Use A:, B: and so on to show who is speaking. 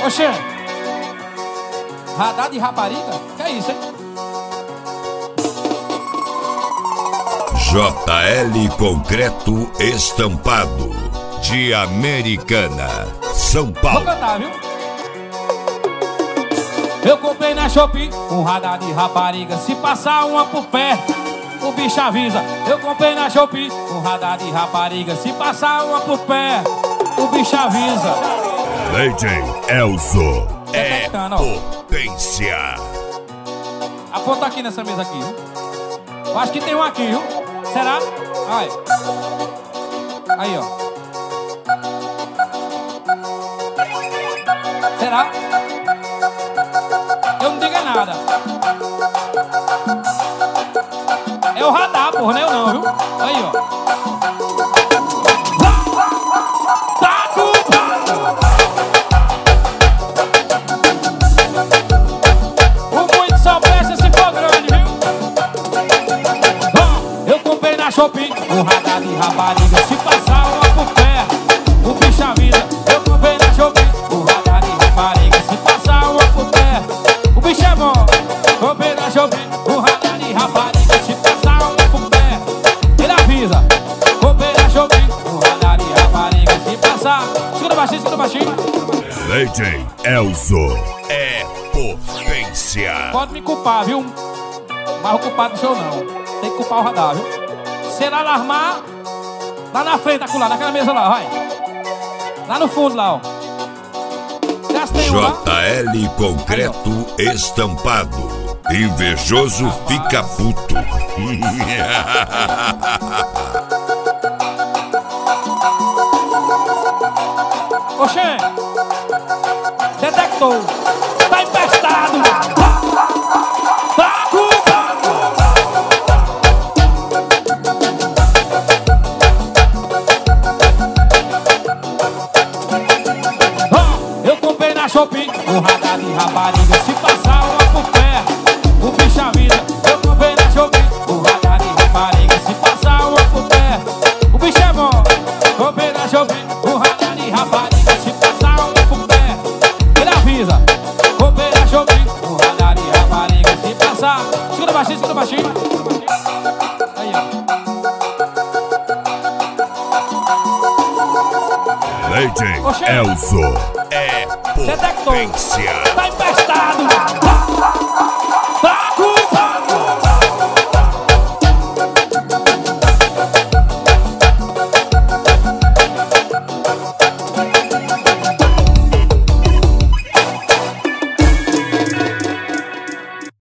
A: Oxê, radar de rapariga? Que é isso, hein?
B: JL Concreto Estampado de Americana, São Paulo.
A: Vou cantar, viu? Eu comprei na Shopee um radar de rapariga. Se passar uma por perto, o bicho avisa. Eu comprei na Shopee um radar de rapariga. Se passar uma por perto, o bicho avisa.
B: Legend Elzo é
A: Detectando, ó.
B: potência.
A: Aponta aqui nessa mesa aqui, viu? Eu acho que tem um aqui, viu? Será? Aí. Aí, ó. Será? Eu não digo é nada. É o radar, porra, não é eu não, viu? Aí, ó. Tá culpado. O muito só presta se for grande, viu? Eu comprei na Shopee um radar de rapariga. Se passar uma por perto, o bicho avisa. Eu comprei na Shopee um radar de rapariga. Se passar uma por perto, o bicho é bom. Comprei na Shopee um radar de rapariga. Se passar uma por perto, ele avisa. Comprei na Shopee um radar de rapariga. Se passar, segura baixinho, segura baixinho.
B: Legend Elzo é potência.
A: Pode me culpar, viu? Mas o culpado não sou eu, não. Tem que culpar o radar, viu? Se ele alarmar, lá na frente, acolá, naquela mesa lá, vai. Lá no fundo, lá, ó. Já se tem um lá?
B: JL Concreto Estampado. Invejoso fica puto.
A: Oxê! Detectou! Tá empestado! Tá culpado! Eu comprei na Shopee um radar de rapariga. Se passar uma por perto, o bicho avisa. Eu comprei na Shopee um radar de rapariga. Se passar uma por perto, o bicho é bom. Comprei na Shopee um radar de rapariga. Se passar uma por perto, ele avisa. Comprei na Shopee um radar de rapariga. Se passar, segura baixinho, segura baixinho. Aí, ó.
B: Legend
A: Oxê.
B: Elzo é
A: Detectou!
B: potência.
A: Tá empestado!